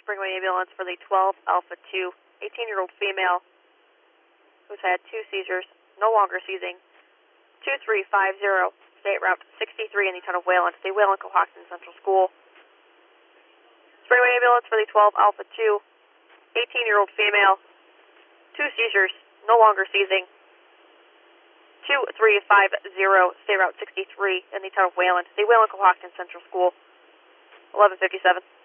Springway ambulance for the 12 Alpha 2, 18-year-old female who's had 2 seizures, no longer seizing. 2350, State Route 63 in the town of Wayland, the Wayland-Cohocton Central School. Springway ambulance for the 12 Alpha 2, 18-year-old female, 2 seizures, no longer seizing. 2350, State Route 63 in the town of Wayland, the Wayland-Cohocton Central School. 1157.